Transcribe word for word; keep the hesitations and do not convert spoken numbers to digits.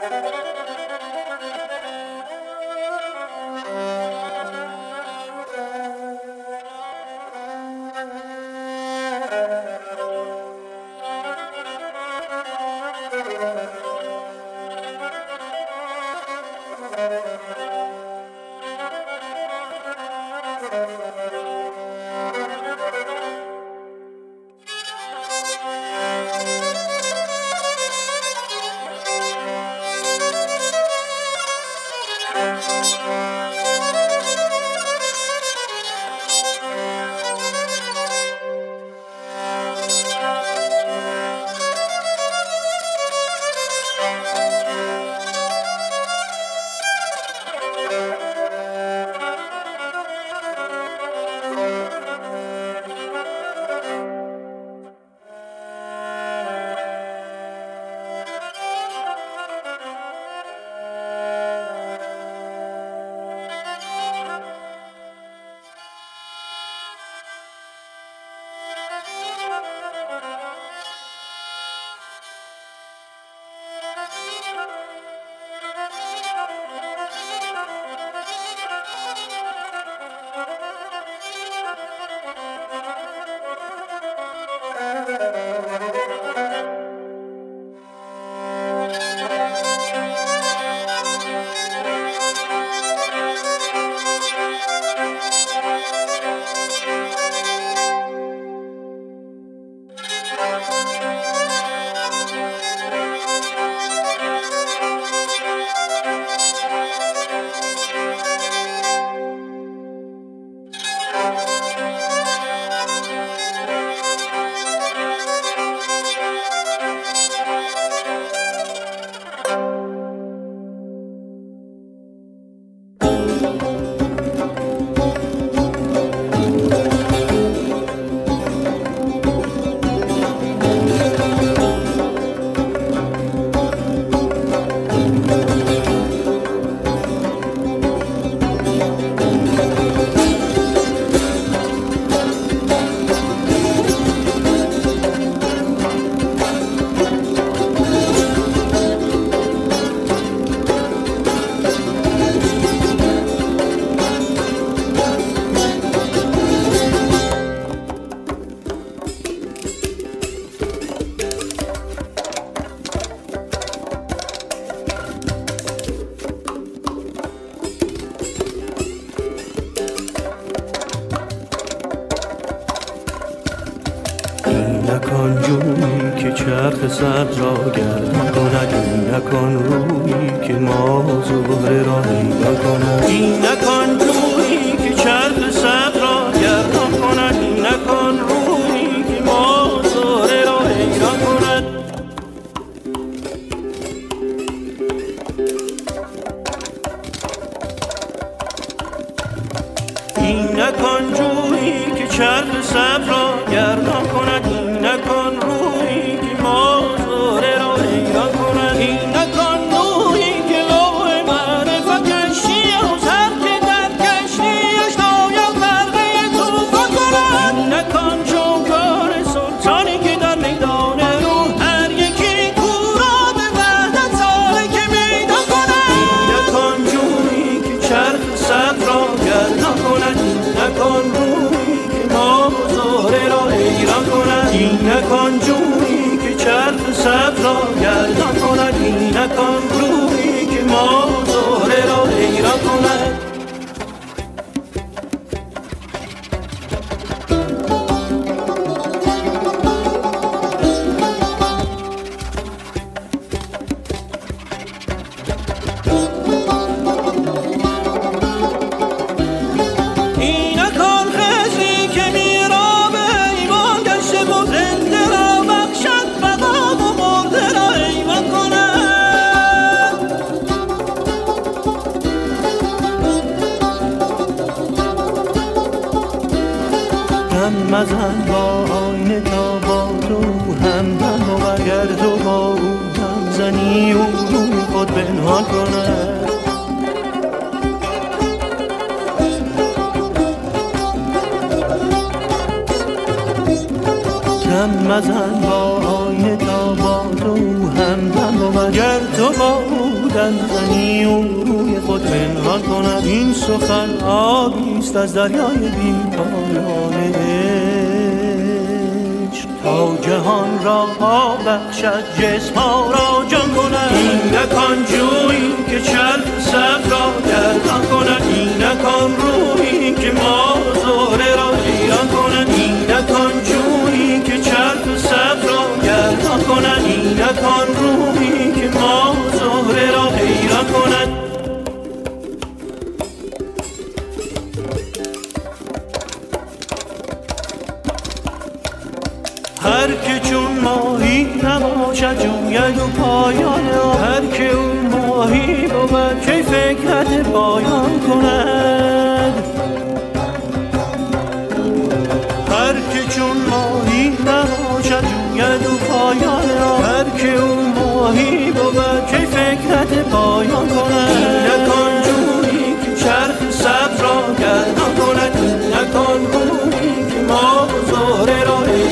نکن جویی که چرخ سر را گردان کند، این نکن رویی که ما زهره را حیران کند، این نکن جویی که چرخ سر را گردان کند، این نکن رویی که ما زهره را حیران کند. این نکن جویی که چرخ سر را گردان کند، این نکن رویی که ما زهره را حیران کند، این نکن رویی که لوح معرفت کشتی از هر که در کشتیش ناید غرقه طوفان کند، این نکن چوگان سلطانی که در میدان روح هر یکی کو را به وحدت سالک میدان کند، این نکن جویی که چرخ سر را گردان کند، این نکن رویی که ما زهره را حیران کند، این نکن جویی که چرخ سبز را گردان کند، این نکن رویی که ما زهره را حیران کند. مزن با آینه تا با تو همدم و اگر تو با او دم زنی او روی خود پنهان کند، مزن با آینه تا با تو همدم و اگر تو با او دندنی و روی خود پنهان کند. این سخن آبیست از دریای بی پایان عشق تا جهان را آب بخشد جسم‌ها را جان کند. اینک آن جویی که چرخ صبر را گردان کند. اینک آن رویی که ماه زهره را حیران کند. اینک آن جویی که چرخ صبر را گردان کند. اینک آن رویی که ماه زهره را حیران کند. هر که چون ماهی نباشد جوید و پایان آب. هر که او ماهی بود که فکرت پایان کند. هر که چون ماهی نباشد جوید و پایان آب. هر که او ماهی بود که فکرت پایان کند. اینک آن جویی که چرخ صبر را گردان کند. اینک آن رویی که ماه و زهره را